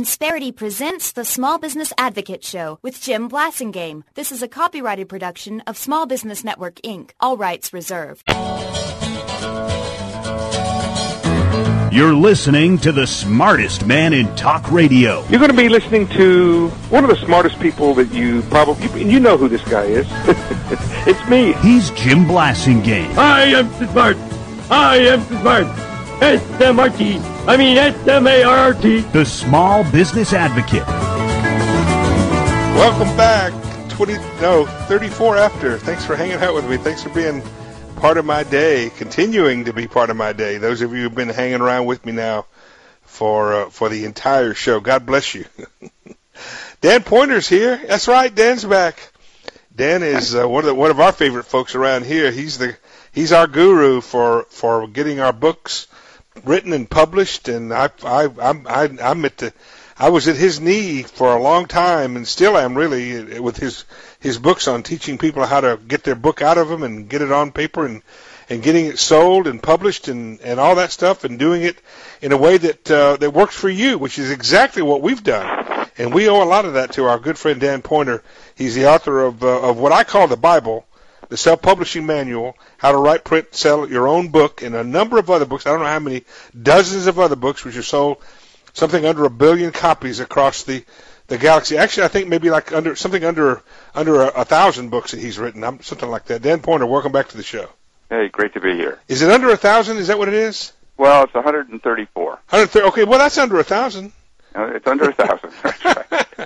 Insperity presents the Small Business Advocate Show with Jim Blasingame. This is a copyrighted production of Small Business Network, Inc. All rights reserved. You're listening to the smartest man in talk radio. You're going to be listening to one of the smartest people that you know who this guy is. It's me. He's Jim Blasingame. I am smart. I am smart. S-M-R-T. I mean S-M-A-R-T. The Small Business Advocate. Welcome back. 34 after. Thanks for hanging out with me. Thanks for being part of my day, continuing to be part of my day. Those of you who've been hanging around with me now for the entire show, God bless you. Dan Pointer's here. That's right, Dan's back. Dan is one of our favorite folks around here. He's our guru for getting our books written and published, and I was at his knee for a long time, and still am really, with his books on teaching people how to get their book out of them and get it on paper and getting it sold and published and all that stuff, and doing it in a way that works for you, which is exactly what we've done. And we owe a lot of that to our good friend Dan Pointer. He's the author of what I call the Bible, the Self-Publishing Manual, How to Write, Print, Sell Your Own Book, and a number of other books. I don't know how many, dozens of other books, which are sold something under 1 billion copies across the galaxy. Actually, I think maybe like under 1,000 books that he's written, something like that. Dan Pointer, welcome back to the show. Hey, great to be here. Is it under 1,000? Is that what it is? Well, it's 134. 130. Okay, well that's under 1,000. It's under 1,000. That's right.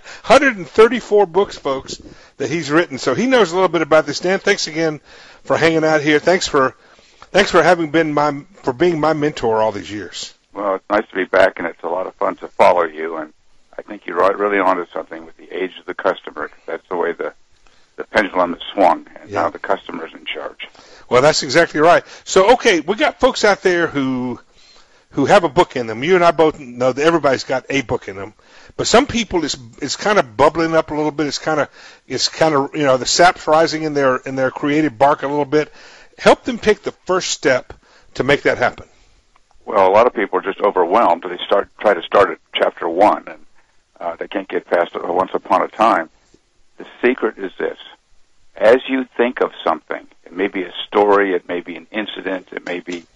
134 books, folks, that he's written. So he knows a little bit about this. Dan, thanks again for hanging out here. Thanks for being my mentor all these years. Well, it's nice to be back, and it's a lot of fun to follow you. And I think you're really onto something with the age of the customer. That's the way the pendulum is swung, and now the customer's in charge. Well, that's exactly right. So, okay, we got folks out there who have a book in them. You and I both know that everybody's got a book in them. But some people, it's kind of bubbling up a little bit. It's kind of the sap's rising in their creative bark a little bit. Help them pick the first step to make that happen. Well, a lot of people are just overwhelmed. They try to start at chapter 1, and they can't get past Once Upon a Time. The secret is this: as you think of something, it may be a story, it may be an incident, it may be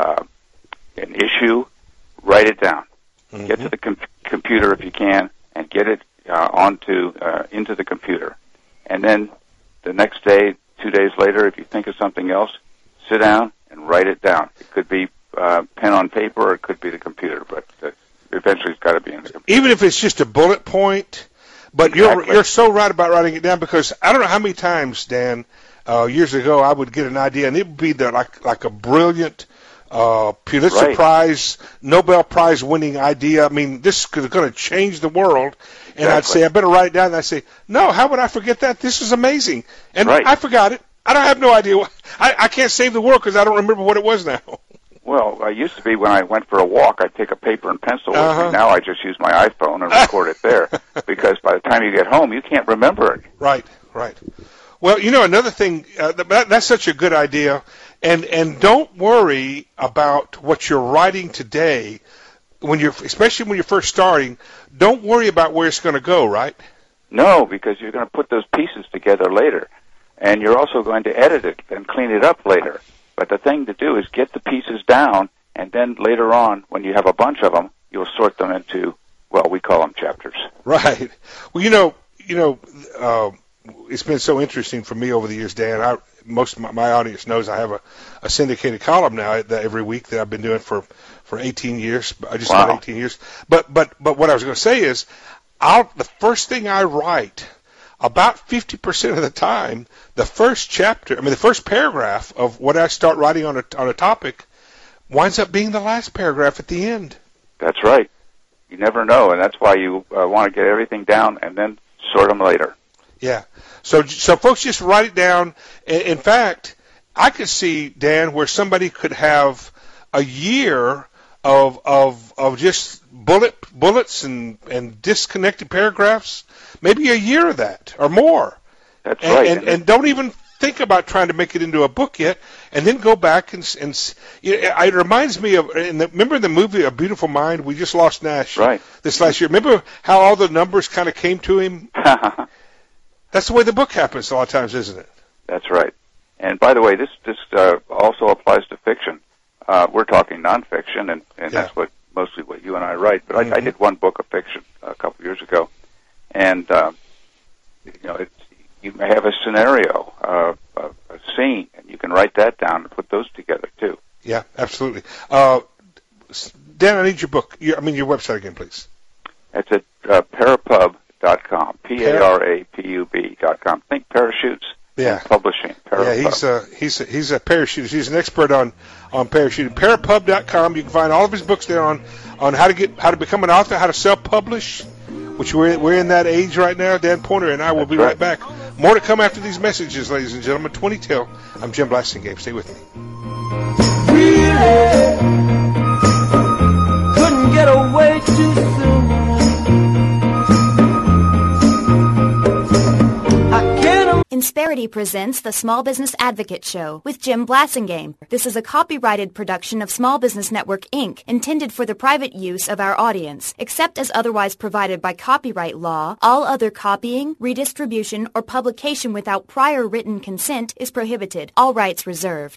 an issue, write it down. Mm-hmm. Get to the computer if you can, and get it into the computer. And then the next day, 2 days later, if you think of something else, sit down and write it down. It could be pen on paper, or it could be the computer, but eventually it's got to be in the computer. Even if it's just a bullet point. But exactly. You're so right about writing it down, because I don't know how many times, Dan, years ago I would get an idea, and it would be like a brilliant Pulitzer Prize, Nobel Prize winning idea. I mean, this is going to change the world. And I'd say, I better write it down. And I'd say, no, how would I forget that? This is amazing. And I forgot it. I don't have no idea. I can't save the world because I don't remember what it was now. Well, I used to be, when I went for a walk, I'd take a paper and pencil with me. Now I just use my iPhone and record it there, because by the time you get home, you can't remember it. Right. Well, another thing, that's such a good idea, and don't worry about what you're writing today, especially when you're first starting. Don't worry about where it's going to go, right? No, because you're going to put those pieces together later, and you're also going to edit it and clean it up later. But the thing to do is get the pieces down, and then later on, when you have a bunch of them, you'll sort them into, we call them chapters. Right. Well, it's been so interesting for me over the years, Dan. Most of my audience knows I have a syndicated column now every week that I've been doing for 18 years. About 18 years. But what I was going to say is, the first thing I write, about 50% of the time, the first paragraph of what I start writing on a topic winds up being the last paragraph at the end. That's right. You never know, and that's why you want to get everything down and then sort them later. Yeah. So folks, just write it down. In fact, I could see, Dan, where somebody could have a year of just bullets and disconnected paragraphs, maybe a year of that or more. That's right. And don't even think about trying to make it into a book yet, and then go back and it reminds me of, remember the movie A Beautiful Mind? We just lost Nash this last year. Remember how all the numbers kind of came to him? That's the way the book happens a lot of times, isn't it? That's right. And by the way, this also applies to fiction. We're talking nonfiction, and that's mostly what you and I write. But I did one book of fiction a couple of years ago, and you may have a scenario, a scene, and you can write that down and put those together too. Yeah, absolutely. Dan, I need your book. Your website again, please. It's at parapub.com. PARAPUB.com. Think parachutes. Yeah. Publishing. Parapub. Yeah, he's a parachutist. He's an expert on parachuting. Parapub.com. You can find all of his books there on how to become an author, how to self-publish, which we're in that age right now. Dan Pointer and I will be right back. More to come after these messages, ladies and gentlemen. 20 till. I'm Jim Blasingame. Stay with me. Really couldn't get away too soon. Insperity presents the Small Business Advocate Show with Jim Blasingame. This is a copyrighted production of Small Business Network, Inc., intended for the private use of our audience. Except as otherwise provided by copyright law, all other copying, redistribution, or publication without prior written consent is prohibited. All rights reserved.